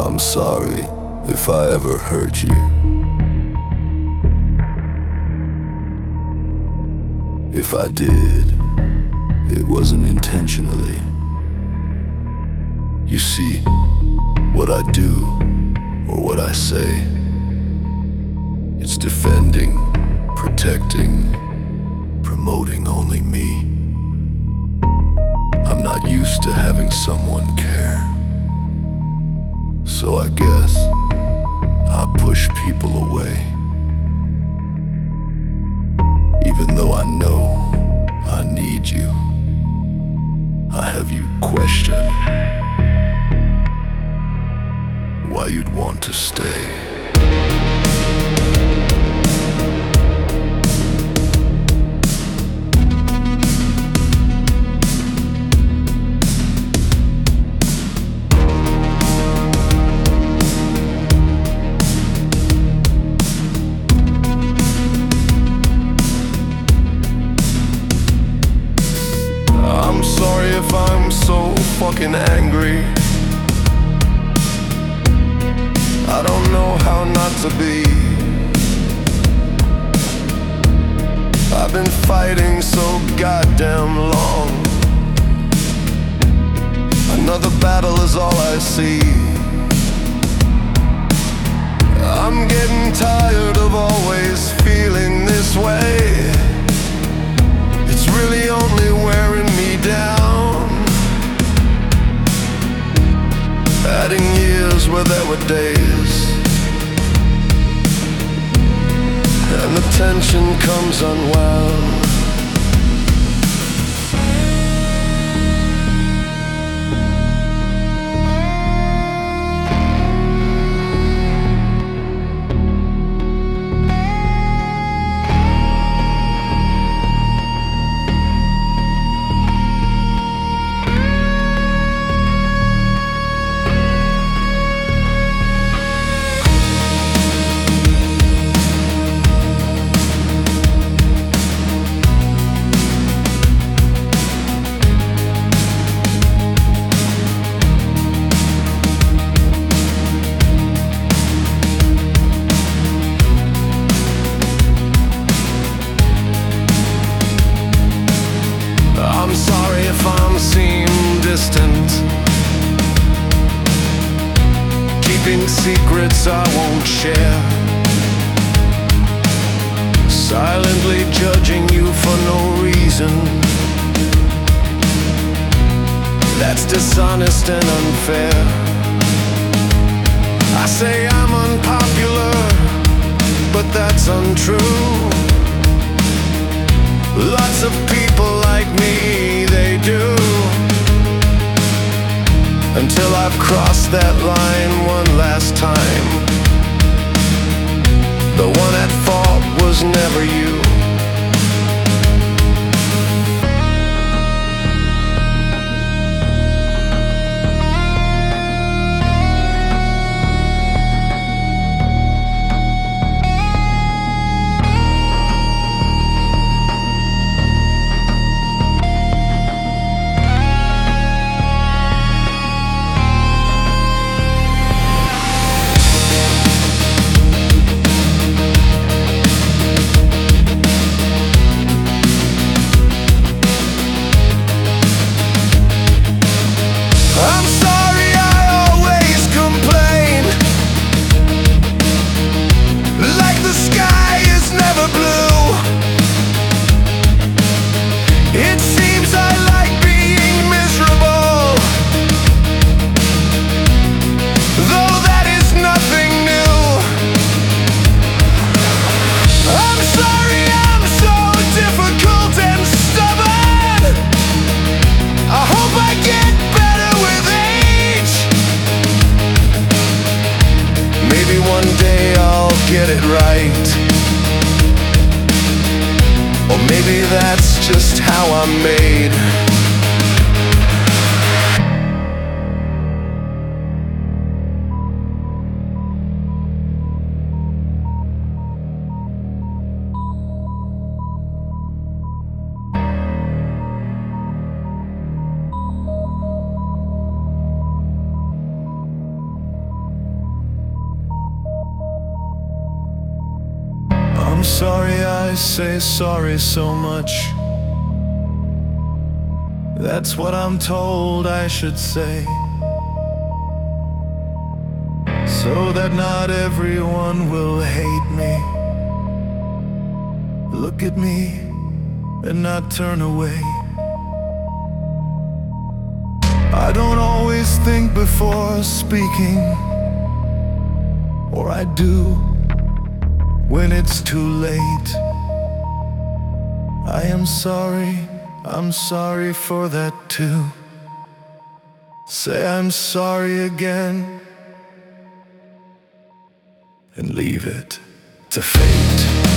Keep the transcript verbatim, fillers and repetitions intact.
I'm sorry if I ever hurt you. If I did, it wasn't intentionally. You see, what I do or what I say, it's defending, protecting, promoting only me. I'm not used to having someone care, so I guess I push people away. Even though I know I need you, I have you question why you'd want to stay. I'm sorry if I'm so fucking angry. I don't know how not to be. I've been fighting so goddamn long. Another battle is all I see. I'm getting tired of always feeling this way. It's really only wearing me down, adding years where there were days, and the tension comes unwound. I'm sorry if I'm seem distant, keeping secrets I won't share, silently judging you for no reason. That's dishonest and unfair. I say I'm unpopular, but that's untrue. Lots of people like me, they do. Until I've crossed that line one last time. The one at fault was never you. Get it right, or maybe that's just how I'm made. sorry, I say sorry so much. That's what I'm told I should say, so that not everyone will hate me. Look at me and not turn away. I don't always think before speaking, or I do when it's too late. I am sorry, I'm sorry for that too. Say I'm sorry again and leave it to fate.